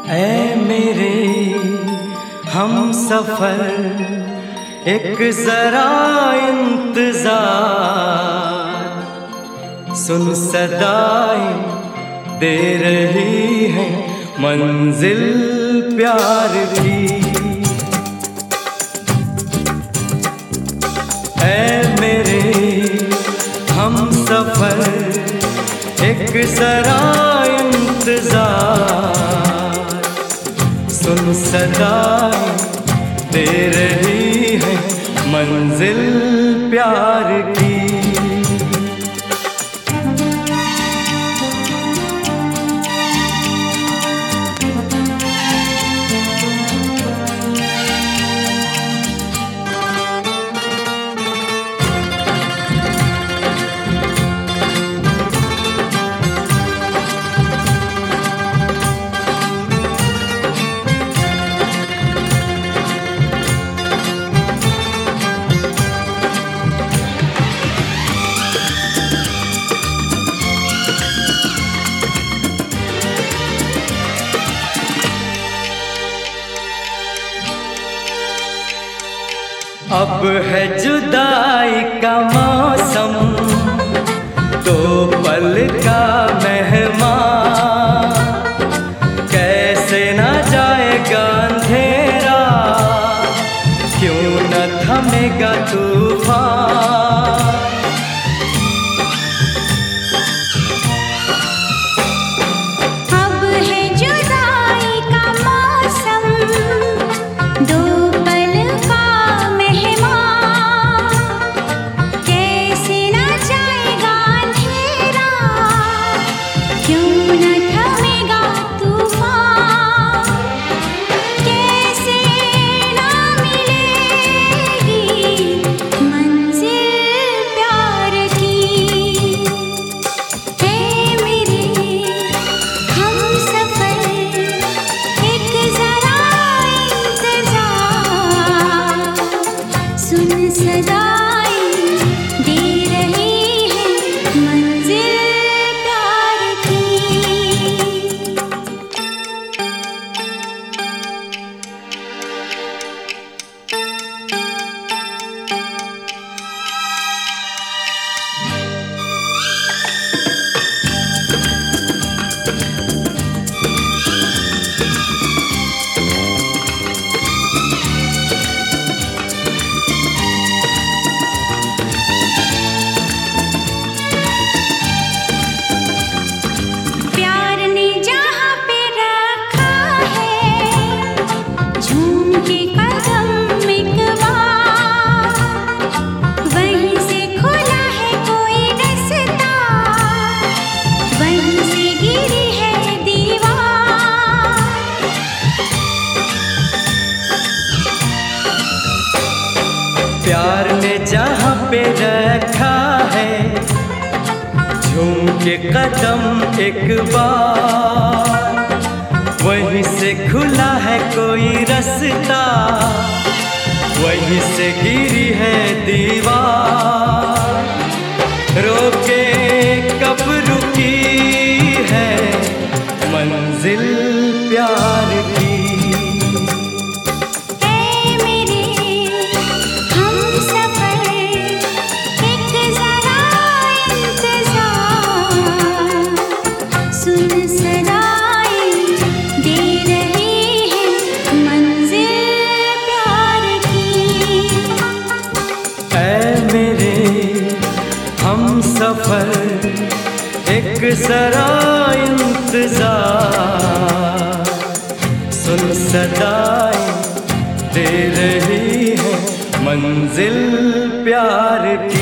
ऐ मेरे हम सफर एक जरा इंतजार, सुन सदाएं दे रही है मंजिल प्यार की। ऐ मेरे हम सफर एक जरा इंतजार, सुन सदाएं दे रही है मंजिल प्यार की। अब है जुदाई का मौसम, दो पल का मेहमान, कैसे न जाएगा अंधेरा, क्यों न थमेगा तूफान। अब है जुदाई का मौसम, दो प्यार ने जहाँ पे रखा है, झूम के कदम एक बार, वहीं से खुला है कोई रास्ता, वहीं से गिरी है दीवार। रोके कब रुकी है मंजिल प्यार की। हम सफर एक जरा इंतजार, सुन सदाएं दे रही है मंजिल प्यार की।